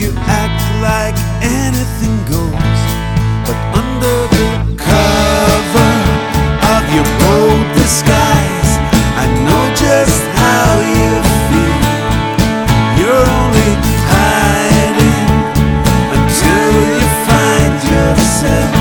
you act like anything goes, but under the cover of your bold disguise, I know just how you feel. You're only hiding until you find yourself.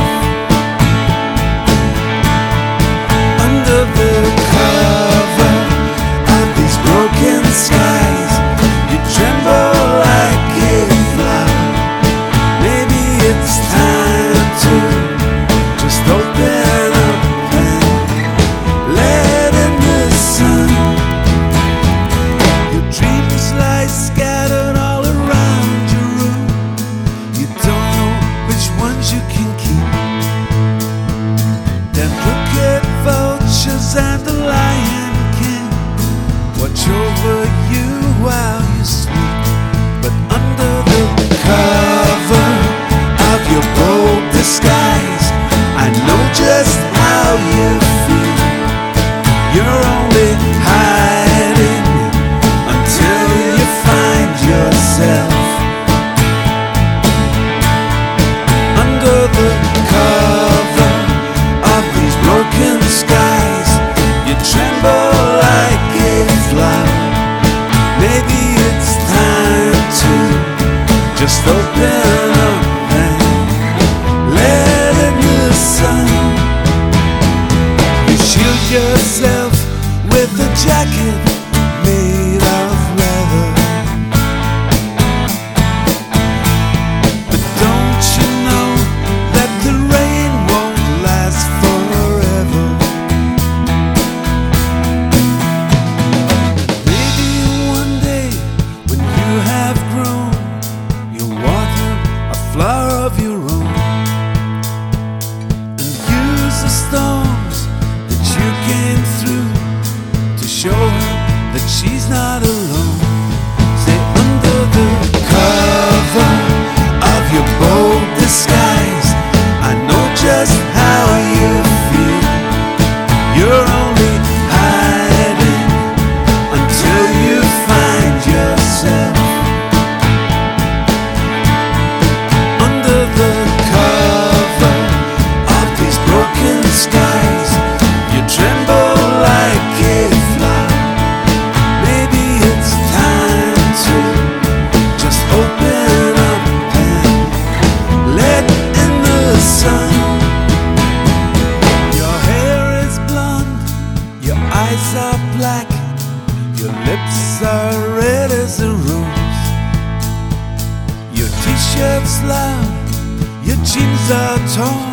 Under the cover of these broken skies, you tremble like a flower. Maybe it's time to just open up and let in the sun. Your dreams lie scattered all around your room. You don't know which ones you can keep. Them crooked vultures and the Lion King watch over you while you sleep. But under the cover of your bold disguise, I know just how you feel. You're only hiding until you find yourself. Under the cover of these broken skies, you tremble like a flower. Maybe it's time to just open up and let in the sun. You shield yourself with a jacket made of leather, but don't you know that the rain won't last forever? Maybe one day when you have grown, you'll water a flower of your own and use the storms that you came through to show her that she's not alone. Say, under the cover of your bold disguise, I know just how you feel. You're only hiding until you find yourself. Under the cover of these broken skies, you tremble like a flower. Maybe it's time to just open up and let in the sun. Your hair is blonde, your eyes are black, your lips are red as a rose. Your t-shirt's loud, your jeans are torn,